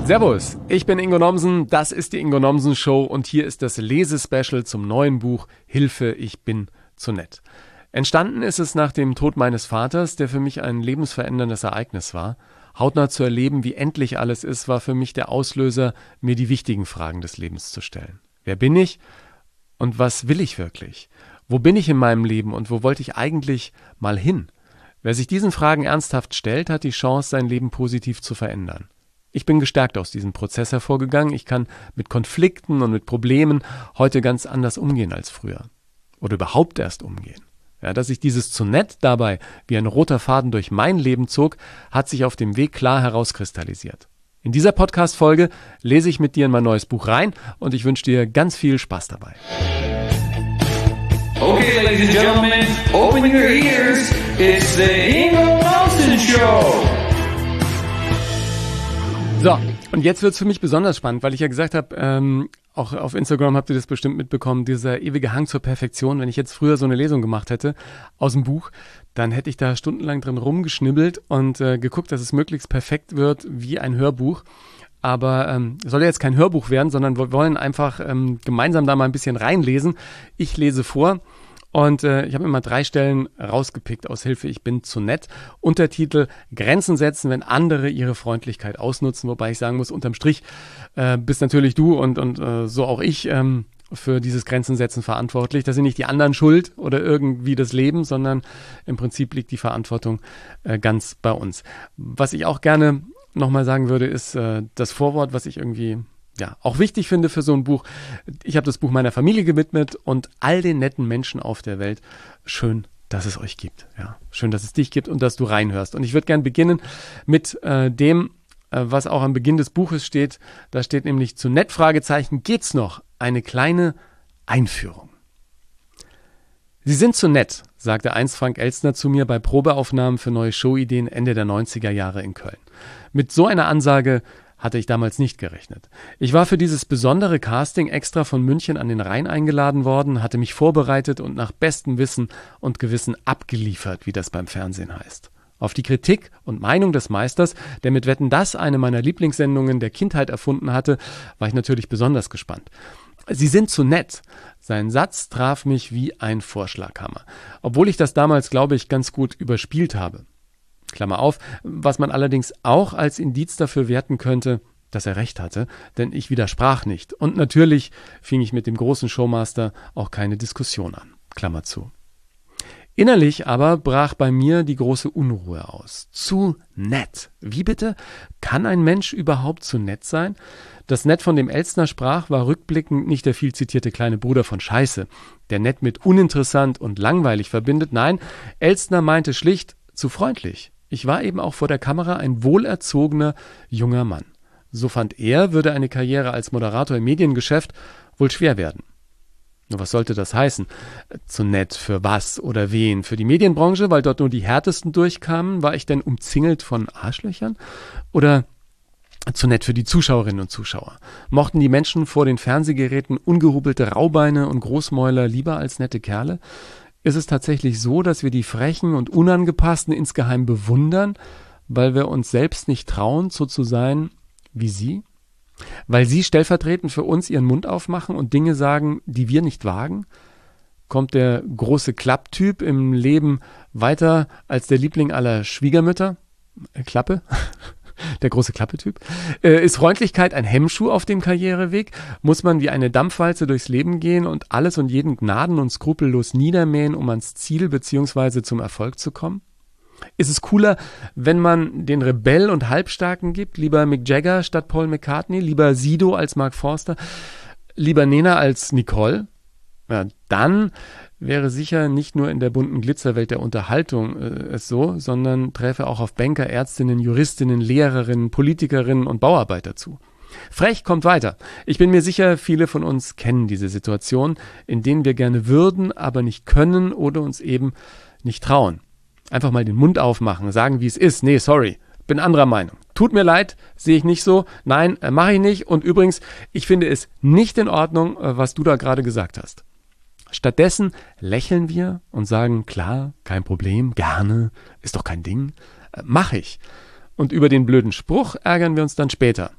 Servus, ich bin Ingo Nomsen, das ist die Ingo Nomsen Show und hier ist das Lesespecial zum neuen Buch Hilfe, ich bin zu nett. Entstanden ist es nach dem Tod meines Vaters, der für mich ein lebensveränderndes Ereignis war. Hautnah zu erleben, wie endlich alles ist, war für mich der Auslöser, mir die wichtigen Fragen des Lebens zu stellen. Wer bin ich und was will ich wirklich? Wo bin ich in meinem Leben und wo wollte ich eigentlich mal hin? Wer sich diesen Fragen ernsthaft stellt, hat die Chance, sein Leben positiv zu verändern. Ich bin gestärkt aus diesem Prozess hervorgegangen. Ich kann mit Konflikten und mit Problemen heute ganz anders umgehen als früher. Oder überhaupt erst umgehen. Ja, dass sich dieses zu nett dabei wie ein roter Faden durch mein Leben zog, hat sich auf dem Weg klar herauskristallisiert. In dieser Podcast-Folge lese ich mit dir in mein neues Buch rein und ich wünsche dir ganz viel Spaß dabei. Okay, ladies and gentlemen, open your ears. It's the Ingo Nomsen Show. So, und jetzt wird's für mich besonders spannend, weil ich ja gesagt habe, auch auf Instagram habt ihr das bestimmt mitbekommen, dieser ewige Hang zur Perfektion. Wenn ich jetzt früher so eine Lesung gemacht hätte aus dem Buch, dann hätte ich da stundenlang drin rumgeschnibbelt und geguckt, dass es möglichst perfekt wird wie ein Hörbuch. Aber soll ja jetzt kein Hörbuch werden, sondern wir wollen einfach gemeinsam da mal ein bisschen reinlesen. Ich lese vor und ich habe immer 3 Stellen rausgepickt aus Hilfe, ich bin zu nett. Untertitel: Grenzen setzen, wenn andere ihre Freundlichkeit ausnutzen. Wobei ich sagen muss, unterm Strich bist natürlich du und so auch ich für dieses Grenzen setzen verantwortlich. Das sind nicht die anderen schuld oder irgendwie das Leben, sondern im Prinzip liegt die Verantwortung ganz bei uns. Was ich auch gerne nochmal sagen würde, ist das Vorwort, was ich irgendwie auch wichtig finde für so ein Buch. Ich habe das Buch meiner Familie gewidmet und all den netten Menschen auf der Welt. Schön, dass es euch gibt. Ja, schön, dass es dich gibt und dass du reinhörst. Und ich würde gern beginnen mit dem, was auch am Beginn des Buches steht. Da steht nämlich: zu nett, Fragezeichen, geht's noch? Eine kleine Einführung. Sie sind zu nett, sagte einst Frank Elstner zu mir bei Probeaufnahmen für neue Showideen Ende der 90er Jahre in Köln. Mit so einer Ansage hatte ich damals nicht gerechnet. Ich war für dieses besondere Casting extra von München an den Rhein eingeladen worden, hatte mich vorbereitet und nach bestem Wissen und Gewissen abgeliefert, wie das beim Fernsehen heißt. Auf die Kritik und Meinung des Meisters, der mit Wetten, dass eine meiner Lieblingssendungen der Kindheit erfunden hatte, war ich natürlich besonders gespannt. Sie sind zu nett. Sein Satz traf mich wie ein Vorschlaghammer. Obwohl ich das damals, glaube ich, ganz gut überspielt habe. Klammer auf, was man allerdings auch als Indiz dafür werten könnte, dass er recht hatte, denn ich widersprach nicht. Und natürlich fing ich mit dem großen Showmaster auch keine Diskussion an. Klammer zu. Innerlich aber brach bei mir die große Unruhe aus. Zu nett. Wie bitte? Kann ein Mensch überhaupt zu nett sein? Das Nett, von dem Elstner sprach, war rückblickend nicht der viel zitierte kleine Bruder von Scheiße, der nett mit uninteressant und langweilig verbindet. Nein, Elstner meinte schlicht zu freundlich. Ich war eben auch vor der Kamera ein wohlerzogener junger Mann. So fand er, würde eine Karriere als Moderator im Mediengeschäft wohl schwer werden. Nur was sollte das heißen? Zu nett für was oder wen? Für die Medienbranche, weil dort nur die Härtesten durchkamen? War ich denn umzingelt von Arschlöchern? Oder zu nett für die Zuschauerinnen und Zuschauer? Mochten die Menschen vor den Fernsehgeräten ungehubelte Raubeine und Großmäuler lieber als nette Kerle? Ist es tatsächlich so, dass wir die Frechen und Unangepassten insgeheim bewundern, weil wir uns selbst nicht trauen, so zu sein wie sie? Weil sie stellvertretend für uns ihren Mund aufmachen und Dinge sagen, die wir nicht wagen? Kommt der große Klapptyp im Leben weiter als der Liebling aller Schwiegermütter? Klappe? Der große Klappetyp. Ist Freundlichkeit ein Hemmschuh auf dem Karriereweg? Muss man wie eine Dampfwalze durchs Leben gehen und alles und jeden gnaden- und skrupellos niedermähen, um ans Ziel bzw. zum Erfolg zu kommen? Ist es cooler, wenn man den Rebell und Halbstarken gibt? Lieber Mick Jagger statt Paul McCartney? Lieber Sido als Mark Forster? Lieber Nena als Nicole? Ja, dann wäre sicher nicht nur in der bunten Glitzerwelt der Unterhaltung es so, sondern träfe auch auf Banker, Ärztinnen, Juristinnen, Lehrerinnen, Politikerinnen und Bauarbeiter zu. Frech kommt weiter. Ich bin mir sicher, viele von uns kennen diese Situation, in denen wir gerne würden, aber nicht können oder uns eben nicht trauen. Einfach mal den Mund aufmachen, sagen, wie es ist. Nee, sorry, bin anderer Meinung. Tut mir leid, sehe ich nicht so. Nein, mache ich nicht. Und übrigens, ich finde es nicht in Ordnung, was du da gerade gesagt hast. Stattdessen lächeln wir und sagen, klar, kein Problem, gerne, ist doch kein Ding, mache ich. Und über den blöden Spruch ärgern wir uns dann später.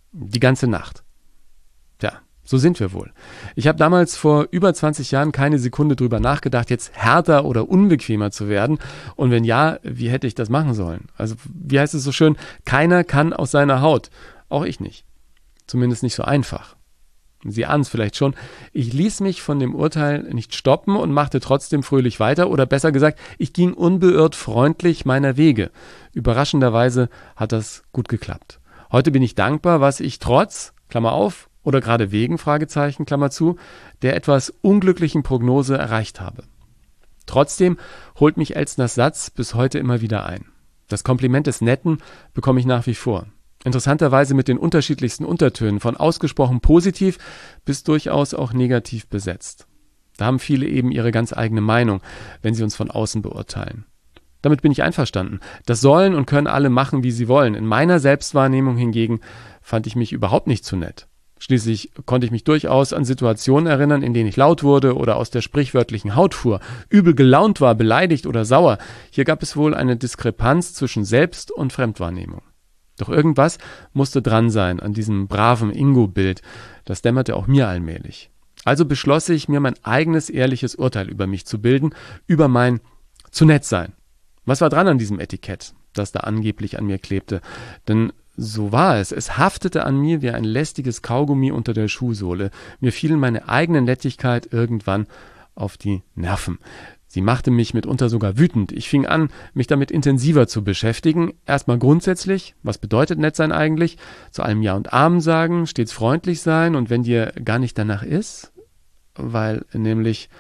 Die ganze Nacht. Tja, so sind wir wohl. Ich habe damals vor über 20 Jahren keine Sekunde drüber nachgedacht, jetzt härter oder unbequemer zu werden. Und wenn ja, wie hätte ich das machen sollen? Also, wie heißt es so schön? Keiner kann aus seiner Haut. Auch ich nicht. Zumindest nicht so einfach. Sie ahnen es vielleicht schon. Ich ließ mich von dem Urteil nicht stoppen und machte trotzdem fröhlich weiter. Oder besser gesagt, ich ging unbeirrt freundlich meiner Wege. Überraschenderweise hat das gut geklappt. Heute bin ich dankbar, was ich trotz, Klammer auf, oder gerade wegen, Fragezeichen, Klammer zu, der etwas unglücklichen Prognose erreicht habe. Trotzdem holt mich Elstners Satz bis heute immer wieder ein. Das Kompliment des Netten bekomme ich nach wie vor. Interessanterweise mit den unterschiedlichsten Untertönen, von ausgesprochen positiv bis durchaus auch negativ besetzt. Da haben viele eben ihre ganz eigene Meinung, wenn sie uns von außen beurteilen. Damit bin ich einverstanden. Das sollen und können alle machen, wie sie wollen. In meiner Selbstwahrnehmung hingegen fand ich mich überhaupt nicht zu nett. Schließlich konnte ich mich durchaus an Situationen erinnern, in denen ich laut wurde oder aus der sprichwörtlichen Haut fuhr, übel gelaunt war, beleidigt oder sauer. Hier gab es wohl eine Diskrepanz zwischen Selbst- und Fremdwahrnehmung. Doch irgendwas musste dran sein an diesem braven Ingo-Bild. Das dämmerte auch mir allmählich. Also beschloss ich, mir mein eigenes ehrliches Urteil über mich zu bilden, über mein zu nett sein. Was war dran an diesem Etikett, das da angeblich an mir klebte? Denn so war es. Es haftete an mir wie ein lästiges Kaugummi unter der Schuhsohle. Mir fiel meine eigene Nettigkeit irgendwann auf die Nerven. Sie machte mich mitunter sogar wütend. Ich fing an, mich damit intensiver zu beschäftigen. Erstmal grundsätzlich, was bedeutet nett sein eigentlich? Zu allem Ja und Amen sagen, stets freundlich sein und wenn dir gar nicht danach ist, weil nämlich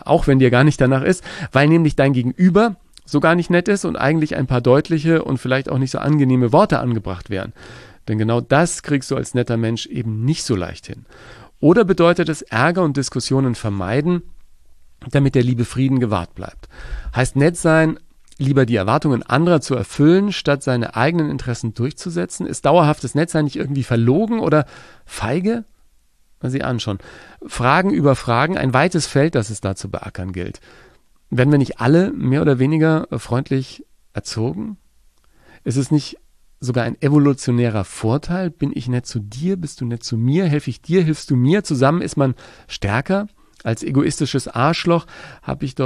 dein Gegenüber so gar nicht nett ist und eigentlich ein paar deutliche und vielleicht auch nicht so angenehme Worte angebracht wären. Denn genau das kriegst du als netter Mensch eben nicht so leicht hin. Oder bedeutet es Ärger und Diskussionen vermeiden, damit der liebe Frieden gewahrt bleibt. Heißt nett sein, lieber die Erwartungen anderer zu erfüllen, statt seine eigenen Interessen durchzusetzen? Ist dauerhaftes Nettsein nicht irgendwie verlogen oder feige? Sie ahnen schon. Fragen über Fragen, ein weites Feld, das es da zu beackern gilt. Werden wir nicht alle mehr oder weniger freundlich erzogen? Ist es nicht sogar ein evolutionärer Vorteil? Bin ich nett zu dir? Bist du nett zu mir? Helfe ich dir? Hilfst du mir? Zusammen ist man stärker? Als egoistisches Arschloch habe ich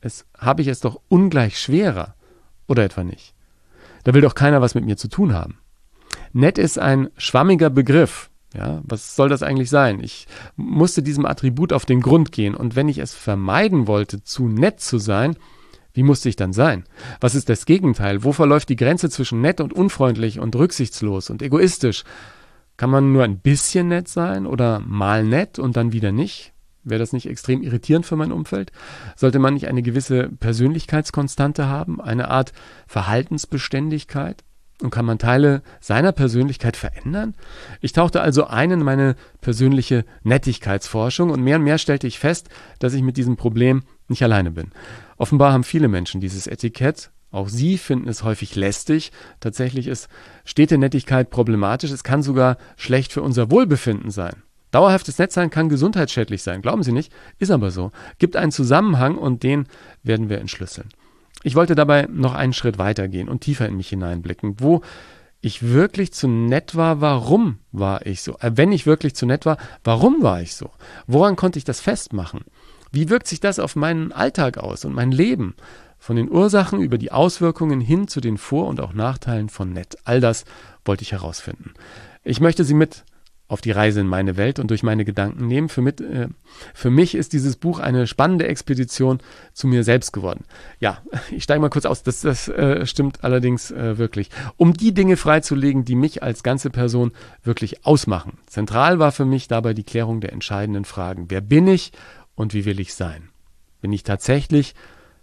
es doch ungleich schwerer. Oder etwa nicht? Da will doch keiner was mit mir zu tun haben. Nett ist ein schwammiger Begriff. Ja, was soll das eigentlich sein? Ich musste diesem Attribut auf den Grund gehen. Und wenn ich es vermeiden wollte, zu nett zu sein, wie musste ich dann sein? Was ist das Gegenteil? Wo verläuft die Grenze zwischen nett und unfreundlich und rücksichtslos und egoistisch? Kann man nur ein bisschen nett sein oder mal nett und dann wieder nicht? Wäre das nicht extrem irritierend für mein Umfeld? Sollte man nicht eine gewisse Persönlichkeitskonstante haben, eine Art Verhaltensbeständigkeit? Und kann man Teile seiner Persönlichkeit verändern? Ich tauchte also ein in meine persönliche Nettigkeitsforschung und mehr stellte ich fest, dass ich mit diesem Problem nicht alleine bin. Offenbar haben viele Menschen dieses Etikett. Auch sie finden es häufig lästig. Tatsächlich ist stete Nettigkeit problematisch. Es kann sogar schlecht für unser Wohlbefinden sein. Dauerhaftes Nettsein kann gesundheitsschädlich sein, glauben Sie nicht? Ist aber so. Gibt einen Zusammenhang und den werden wir entschlüsseln. Ich wollte dabei noch einen Schritt weiter gehen und tiefer in mich hineinblicken. Wo ich wirklich zu nett war, warum war ich so? Wenn ich wirklich zu nett war, warum war ich so? Woran konnte ich das festmachen? Wie wirkt sich das auf meinen Alltag aus und mein Leben? Von den Ursachen über die Auswirkungen hin zu den Vor- und auch Nachteilen von nett. All das wollte ich herausfinden. Ich möchte Sie mit auf die Reise in meine Welt und durch meine Gedanken nehmen. Für mich ist dieses Buch eine spannende Expedition zu mir selbst geworden. Ja, ich steige mal kurz aus, das stimmt allerdings wirklich. Um die Dinge freizulegen, die mich als ganze Person wirklich ausmachen. Zentral war für mich dabei die Klärung der entscheidenden Fragen. Wer bin ich und wie will ich sein? Bin ich tatsächlich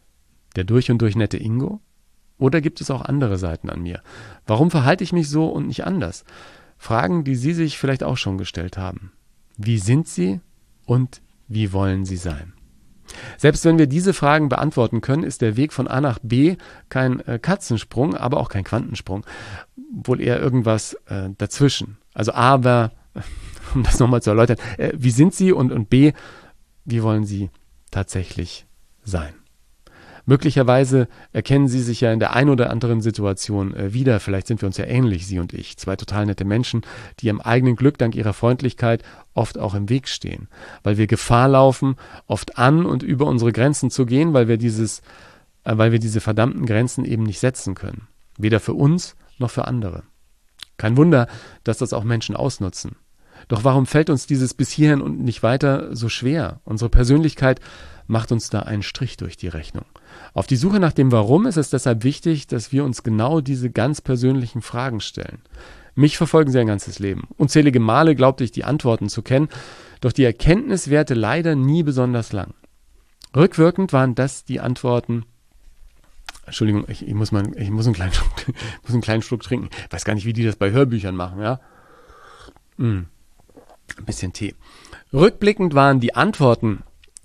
der durch und durch nette Ingo? Oder gibt es auch andere Seiten an mir? Warum verhalte ich mich so und nicht anders? Fragen, die Sie sich vielleicht auch schon gestellt haben. Wie sind Sie und wie wollen Sie sein? Selbst wenn wir diese Fragen beantworten können, ist der Weg von A nach B kein Katzensprung, aber auch kein Quantensprung. Wohl eher irgendwas dazwischen. Also A war, um das nochmal zu erläutern, wie sind Sie und B, wie wollen Sie tatsächlich sein? Möglicherweise erkennen Sie sich ja in der ein oder anderen Situation wieder. Vielleicht sind wir uns ja ähnlich, Sie und ich. Zwei total nette Menschen, die ihrem eigenen Glück dank ihrer Freundlichkeit oft auch im Weg stehen. Weil wir Gefahr laufen, oft an und über unsere Grenzen zu gehen, weil wir diese verdammten Grenzen eben nicht setzen können. Weder für uns noch für andere. Kein Wunder, dass das auch Menschen ausnutzen. Doch warum fällt uns dieses bis hierhin und nicht weiter so schwer? Unsere Persönlichkeit macht uns da einen Strich durch die Rechnung. Auf die Suche nach dem Warum ist es deshalb wichtig, dass wir uns genau diese ganz persönlichen Fragen stellen. Mich verfolgen sie ein ganzes Leben. Unzählige Male glaubte ich, die Antworten zu kennen, doch die Erkenntnis währte leider nie besonders lang. Rückwirkend waren das die Antworten. Entschuldigung, ich muss einen kleinen Schluck trinken. Ich weiß gar nicht, wie die das bei Hörbüchern machen, ja? Ein bisschen Tee. Rückblickend waren die Antworten,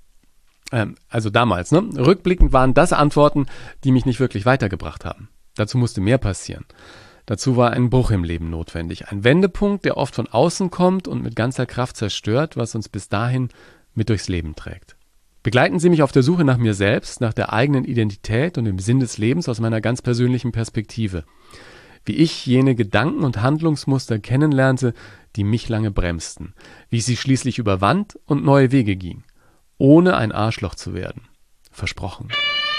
also damals, rückblickend waren das Antworten, die mich nicht wirklich weitergebracht haben. Dazu musste mehr passieren. Dazu war ein Bruch im Leben notwendig. Ein Wendepunkt, der oft von außen kommt und mit ganzer Kraft zerstört, was uns bis dahin mit durchs Leben trägt. Begleiten Sie mich auf der Suche nach mir selbst, nach der eigenen Identität und dem Sinn des Lebens aus meiner ganz persönlichen Perspektive. Wie ich jene Gedanken und Handlungsmuster kennenlernte, die mich lange bremsten. Wie ich sie schließlich überwand und neue Wege ging. Ohne ein Arschloch zu werden. Versprochen.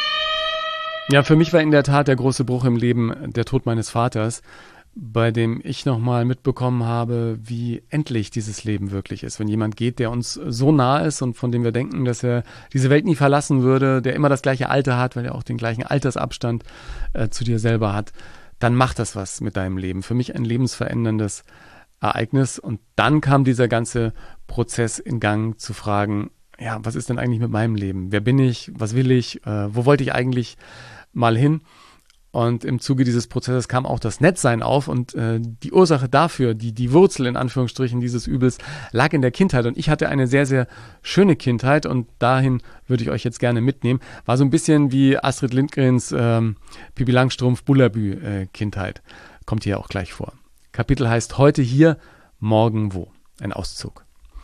Ja, für mich war in der Tat der große Bruch im Leben der Tod meines Vaters, bei dem ich nochmal mitbekommen habe, wie endlich dieses Leben wirklich ist. Wenn jemand geht, der uns so nah ist und von dem wir denken, dass er diese Welt nie verlassen würde, der immer das gleiche Alter hat, weil er auch den gleichen Altersabstand zu dir selber hat, dann macht das was mit deinem Leben. Für mich ein lebensveränderndes Ereignis. Und dann kam dieser ganze Prozess in Gang zu fragen, ja, was ist denn eigentlich mit meinem Leben? Wer bin ich? Was will ich? Wo wollte ich eigentlich mal hin? Und im Zuge dieses Prozesses kam auch das Nettsein auf und die Ursache dafür, die Wurzel in Anführungsstrichen dieses Übels, lag in der Kindheit. Und ich hatte eine sehr, sehr schöne Kindheit und dahin würde ich euch jetzt gerne mitnehmen. War so ein bisschen wie Astrid Lindgrens Pippi Langstrumpf Bullerbü Kindheit. Kommt hier auch gleich vor. Kapitel heißt Heute hier, morgen wo. Ein Auszug.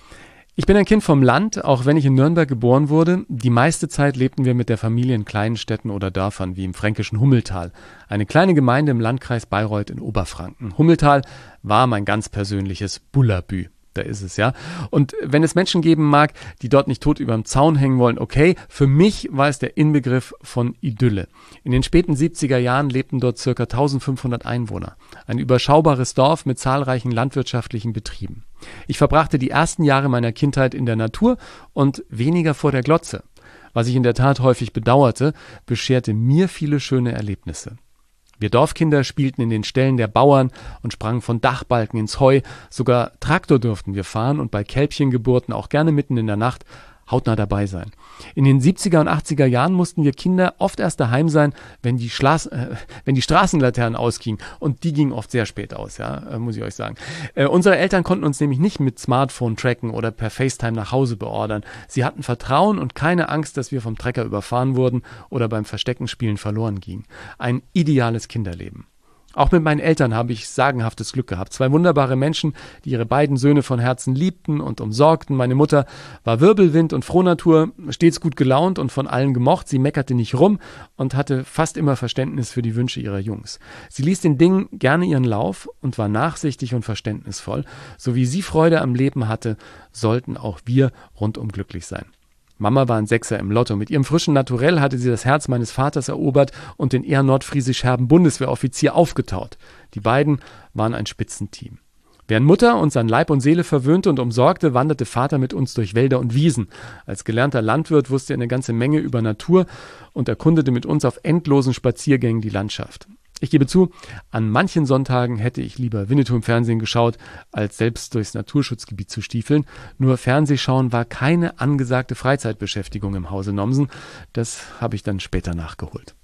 Ich bin ein Kind vom Land, auch wenn ich in Nürnberg geboren wurde. Die meiste Zeit lebten wir mit der Familie in kleinen Städten oder Dörfern, wie im fränkischen Hummeltal, eine kleine Gemeinde im Landkreis Bayreuth in Oberfranken. Hummeltal war mein ganz persönliches Bullerbü. Da ist es, ja. Und wenn es Menschen geben mag, die dort nicht tot überm Zaun hängen wollen, okay, für mich war es der Inbegriff von Idylle. In den späten 70er Jahren lebten dort ca. 1500 Einwohner. Ein überschaubares Dorf mit zahlreichen landwirtschaftlichen Betrieben. Ich verbrachte die ersten Jahre meiner Kindheit in der Natur und weniger vor der Glotze. Was ich in der Tat häufig bedauerte, bescherte mir viele schöne Erlebnisse. Wir Dorfkinder spielten in den Ställen der Bauern und sprangen von Dachbalken ins Heu. Sogar Traktor durften wir fahren und bei Kälbchengeburten auch gerne mitten in der Nacht hautnah dabei sein. In den 70er und 80er Jahren mussten wir Kinder oft erst daheim sein, wenn die Straßenlaternen ausgingen. Und die gingen oft sehr spät aus, ja, muss ich euch sagen. Unsere Eltern konnten uns nämlich nicht mit Smartphone tracken oder per FaceTime nach Hause beordern. Sie hatten Vertrauen und keine Angst, dass wir vom Trecker überfahren wurden oder beim Versteckenspielen verloren gingen. Ein ideales Kinderleben. Auch mit meinen Eltern habe ich sagenhaftes Glück gehabt. Zwei wunderbare Menschen, die ihre beiden Söhne von Herzen liebten und umsorgten. Meine Mutter war Wirbelwind und Frohnatur, stets gut gelaunt und von allen gemocht. Sie meckerte nicht rum und hatte fast immer Verständnis für die Wünsche ihrer Jungs. Sie ließ den Dingen gerne ihren Lauf und war nachsichtig und verständnisvoll. So wie sie Freude am Leben hatte, sollten auch wir rundum glücklich sein. Mama war ein Sechser im Lotto. Mit ihrem frischen Naturell hatte sie das Herz meines Vaters erobert und den eher nordfriesisch-herben Bundeswehroffizier aufgetaut. Die beiden waren ein Spitzenteam. Während Mutter uns an Leib und Seele verwöhnte und umsorgte, wanderte Vater mit uns durch Wälder und Wiesen. Als gelernter Landwirt wusste er eine ganze Menge über Natur und erkundete mit uns auf endlosen Spaziergängen die Landschaft. Ich gebe zu, an manchen Sonntagen hätte ich lieber Winnetou im Fernsehen geschaut, als selbst durchs Naturschutzgebiet zu stiefeln. Nur Fernsehschauen war keine angesagte Freizeitbeschäftigung im Hause Nomsen. Das habe ich dann später nachgeholt.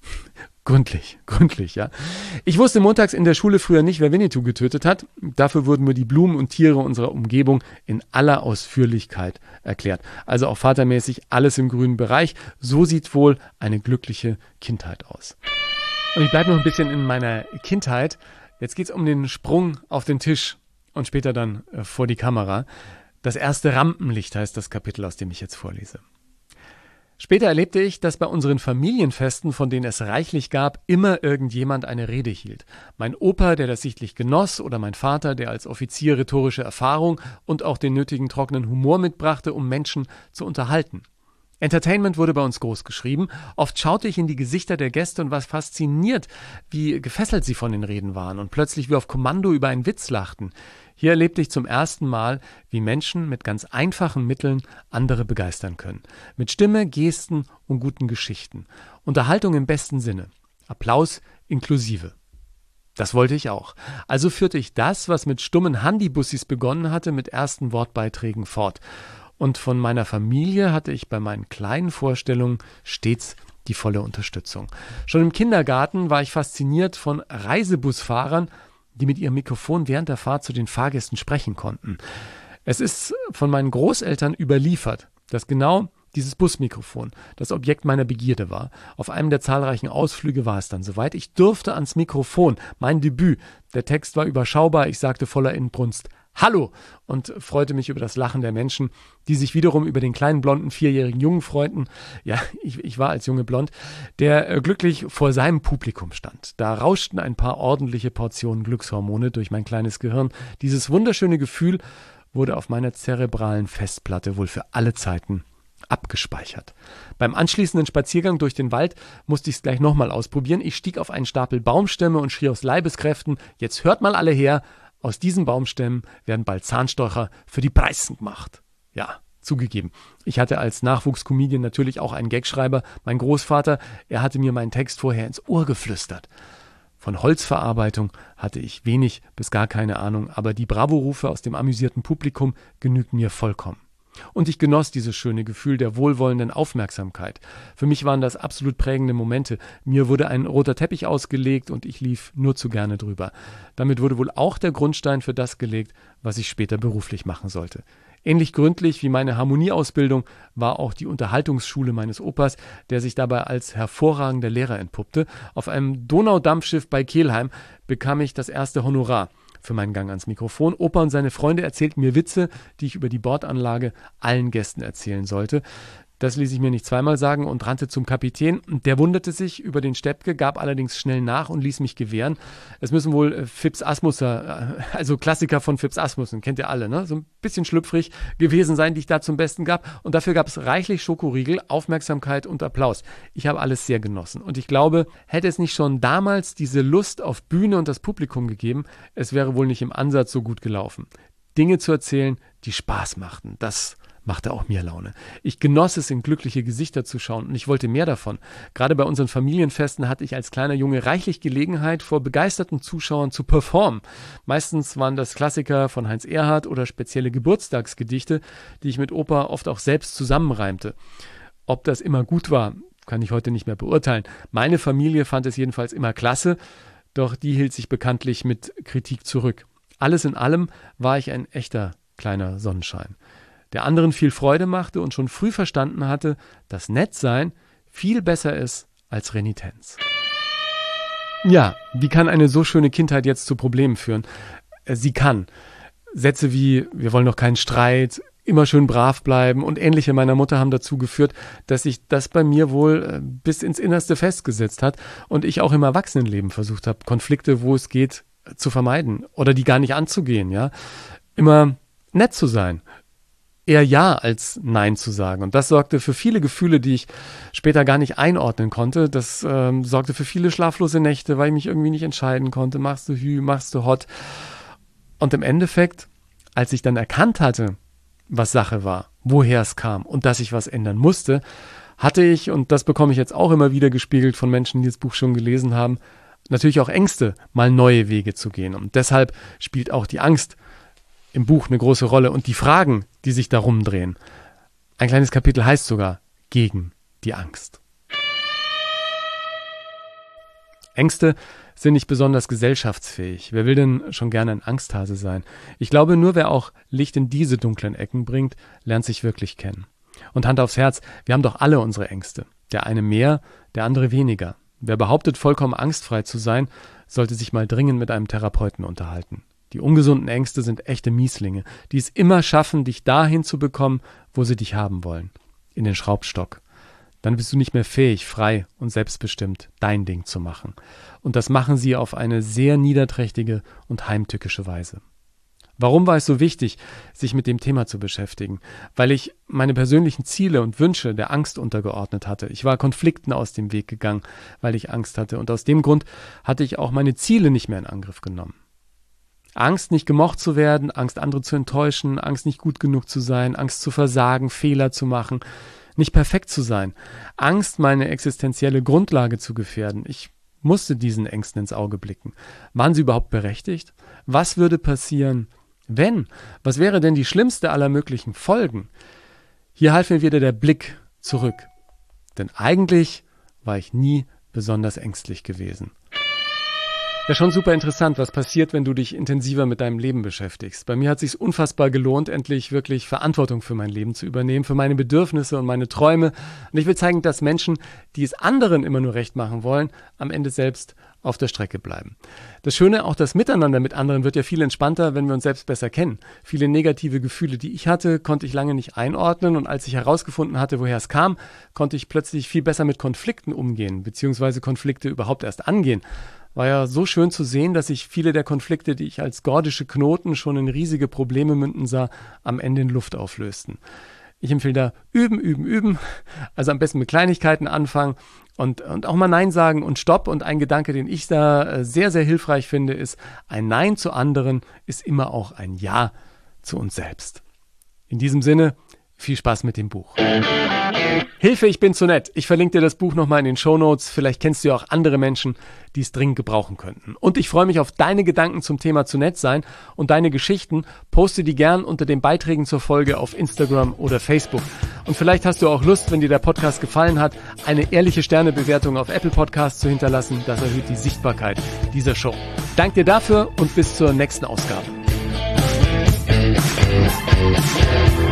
Gründlich, ja. Ich wusste montags in der Schule früher nicht, wer Winnetou getötet hat. Dafür wurden mir die Blumen und Tiere unserer Umgebung in aller Ausführlichkeit erklärt. Also auch vatermäßig alles im grünen Bereich. So sieht wohl eine glückliche Kindheit aus. Und ich bleibe noch ein bisschen in meiner Kindheit. Jetzt geht's um den Sprung auf den Tisch und später dann vor die Kamera. Das erste Rampenlicht heißt das Kapitel, aus dem ich jetzt vorlese. Später erlebte ich, dass bei unseren Familienfesten, von denen es reichlich gab, immer irgendjemand eine Rede hielt. Mein Opa, der das sichtlich genoss, oder mein Vater, der als Offizier rhetorische Erfahrung und auch den nötigen trockenen Humor mitbrachte, um Menschen zu unterhalten. Entertainment wurde bei uns groß geschrieben. Oft schaute ich in die Gesichter der Gäste und war fasziniert, wie gefesselt sie von den Reden waren und plötzlich wie auf Kommando über einen Witz lachten. Hier erlebte ich zum ersten Mal, wie Menschen mit ganz einfachen Mitteln andere begeistern können. Mit Stimme, Gesten und guten Geschichten. Unterhaltung im besten Sinne. Applaus inklusive. Das wollte ich auch. Also führte ich das, was mit stummen Handybussis begonnen hatte, mit ersten Wortbeiträgen fort. Und von meiner Familie hatte ich bei meinen kleinen Vorstellungen stets die volle Unterstützung. Schon im Kindergarten war ich fasziniert von Reisebusfahrern, die mit ihrem Mikrofon während der Fahrt zu den Fahrgästen sprechen konnten. Es ist von meinen Großeltern überliefert, dass genau dieses Busmikrofon das Objekt meiner Begierde war. Auf einem der zahlreichen Ausflüge war es dann soweit. Ich durfte ans Mikrofon, mein Debüt. Der Text war überschaubar, ich sagte voller Inbrunst Hallo und freute mich über das Lachen der Menschen, die sich wiederum über den kleinen blonden 4-jährigen Jungen freuten. Ja, ich war als Junge blond, der glücklich vor seinem Publikum stand. Da rauschten ein paar ordentliche Portionen Glückshormone durch mein kleines Gehirn. Dieses wunderschöne Gefühl wurde auf meiner zerebralen Festplatte wohl für alle Zeiten abgespeichert. Beim anschließenden Spaziergang durch den Wald musste ich es gleich nochmal ausprobieren. Ich stieg auf einen Stapel Baumstämme und schrie aus Leibeskräften, jetzt hört mal alle her, aus diesen Baumstämmen werden bald Zahnstocher für die Preisen gemacht. Ja, zugegeben. Ich hatte als Nachwuchscomedian natürlich auch einen Gagschreiber. Mein Großvater, er hatte mir meinen Text vorher ins Ohr geflüstert. Von Holzverarbeitung hatte ich wenig bis gar keine Ahnung, aber die Bravo-Rufe aus dem amüsierten Publikum genügten mir vollkommen. Und ich genoss dieses schöne Gefühl der wohlwollenden Aufmerksamkeit. Für mich waren das absolut prägende Momente. Mir wurde ein roter Teppich ausgelegt und ich lief nur zu gerne drüber. Damit wurde wohl auch der Grundstein für das gelegt, was ich später beruflich machen sollte. Ähnlich gründlich wie meine Harmonieausbildung war auch die Unterhaltungsschule meines Opas, der sich dabei als hervorragender Lehrer entpuppte. Auf einem Donaudampfschiff bei Kelheim bekam ich das erste Honorar für meinen Gang ans Mikrofon. Opa und seine Freunde erzählten mir Witze, die ich über die Bordanlage allen Gästen erzählen sollte. Das ließ ich mir nicht zweimal sagen und rannte zum Kapitän. Der wunderte sich über den Steppke, gab allerdings schnell nach und ließ mich gewähren. Es müssen wohl Phipps Asmusser, also Klassiker von Phipps Asmussen, kennt ihr alle, ne? So ein bisschen schlüpfrig gewesen sein, die ich da zum Besten gab. Und dafür gab es reichlich Schokoriegel, Aufmerksamkeit und Applaus. Ich habe alles sehr genossen. Und ich glaube, hätte es nicht schon damals diese Lust auf Bühne und das Publikum gegeben, es wäre wohl nicht im Ansatz so gut gelaufen. Dinge zu erzählen, die Spaß machten, das machte auch mir Laune. Ich genoss es, in glückliche Gesichter zu schauen und ich wollte mehr davon. Gerade bei unseren Familienfesten hatte ich als kleiner Junge reichlich Gelegenheit, vor begeisterten Zuschauern zu performen. Meistens waren das Klassiker von Heinz Erhardt oder spezielle Geburtstagsgedichte, die ich mit Opa oft auch selbst zusammenreimte. Ob das immer gut war, kann ich heute nicht mehr beurteilen. Meine Familie fand es jedenfalls immer klasse, doch die hielt sich bekanntlich mit Kritik zurück. Alles in allem war ich ein echter kleiner Sonnenschein, der anderen viel Freude machte und schon früh verstanden hatte, dass Nettsein viel besser ist als Renitenz. Ja, wie kann eine so schöne Kindheit jetzt zu Problemen führen? Sie kann. Sätze wie, wir wollen doch keinen Streit, immer schön brav bleiben und ähnliche meiner Mutter haben dazu geführt, dass sich das bei mir wohl bis ins Innerste festgesetzt hat und ich auch im Erwachsenenleben versucht habe, Konflikte, wo es geht, zu vermeiden oder die gar nicht anzugehen. Ja, immer nett zu sein. Eher Ja als Nein zu sagen. Und das sorgte für viele Gefühle, die ich später gar nicht einordnen konnte. Das sorgte für viele schlaflose Nächte, weil ich mich irgendwie nicht entscheiden konnte. Machst du Hü, machst du Hot? Und im Endeffekt, als ich dann erkannt hatte, was Sache war, woher es kam und dass ich was ändern musste, hatte ich, und das bekomme ich jetzt auch immer wieder gespiegelt von Menschen, die das Buch schon gelesen haben, natürlich auch Ängste, mal neue Wege zu gehen. Und deshalb spielt auch die Angst im Buch eine große Rolle und die Fragen, die sich darum drehen. Ein kleines Kapitel heißt sogar Gegen die Angst. Ängste sind nicht besonders gesellschaftsfähig. Wer will denn schon gerne ein Angsthase sein? Ich glaube, nur wer auch Licht in diese dunklen Ecken bringt, lernt sich wirklich kennen. Und Hand aufs Herz, wir haben doch alle unsere Ängste. Der eine mehr, der andere weniger. Wer behauptet, vollkommen angstfrei zu sein, sollte sich mal dringend mit einem Therapeuten unterhalten. Die ungesunden Ängste sind echte Mieslinge, die es immer schaffen, dich dahin zu bekommen, wo sie dich haben wollen. In den Schraubstock. dann bist du nicht mehr fähig, frei und selbstbestimmt dein Ding zu machen. Und das machen sie auf eine sehr niederträchtige und heimtückische Weise. Warum war es so wichtig, sich mit dem Thema zu beschäftigen? Weil ich meine persönlichen Ziele und Wünsche der Angst untergeordnet hatte. Ich war Konflikten aus dem Weg gegangen, weil ich Angst hatte. Und aus dem Grund hatte ich auch meine Ziele nicht mehr in Angriff genommen. Angst, nicht gemocht zu werden, Angst, andere zu enttäuschen, Angst, nicht gut genug zu sein, Angst zu versagen, Fehler zu machen, nicht perfekt zu sein, Angst, meine existenzielle Grundlage zu gefährden. Ich musste diesen Ängsten ins Auge blicken. Waren sie überhaupt berechtigt? Was würde passieren, wenn? Was wäre denn die schlimmste aller möglichen Folgen? Hier half mir wieder der Blick zurück. Denn eigentlich war ich nie besonders ängstlich gewesen. Ja, schon super interessant, was passiert, wenn du dich intensiver mit deinem Leben beschäftigst. Bei mir hat es sich unfassbar gelohnt, endlich wirklich Verantwortung für mein Leben zu übernehmen, für meine Bedürfnisse und meine Träume. Und ich will zeigen, dass Menschen, die es anderen immer nur recht machen wollen, am Ende selbst auf der Strecke bleiben. Das Schöne, auch das Miteinander mit anderen wird ja viel entspannter, wenn wir uns selbst besser kennen. Viele negative Gefühle, die ich hatte, konnte ich lange nicht einordnen. Und als ich herausgefunden hatte, woher es kam, konnte ich plötzlich viel besser mit Konflikten umgehen, beziehungsweise Konflikte überhaupt erst angehen. War ja so schön zu sehen, dass sich viele der Konflikte, die ich als gordische Knoten schon in riesige Probleme münden sah, am Ende in Luft auflösten. Ich empfehle da üben. Also am besten mit Kleinigkeiten anfangen und auch mal Nein sagen und Stopp. Und ein Gedanke, den ich da sehr, sehr hilfreich finde, ist, ein Nein zu anderen ist immer auch ein Ja zu uns selbst. In diesem Sinne, viel Spaß mit dem Buch. Hilfe, ich bin zu nett. Ich verlinke dir das Buch nochmal in den Shownotes. Vielleicht kennst du ja auch andere Menschen, die es dringend gebrauchen könnten. Und ich freue mich auf deine Gedanken zum Thema zu nett sein und deine Geschichten. Poste die gern unter den Beiträgen zur Folge auf Instagram oder Facebook. Und vielleicht hast du auch Lust, wenn dir der Podcast gefallen hat, eine ehrliche Sternebewertung auf Apple Podcasts zu hinterlassen. Das erhöht die Sichtbarkeit dieser Show. Danke dir dafür und bis zur nächsten Ausgabe.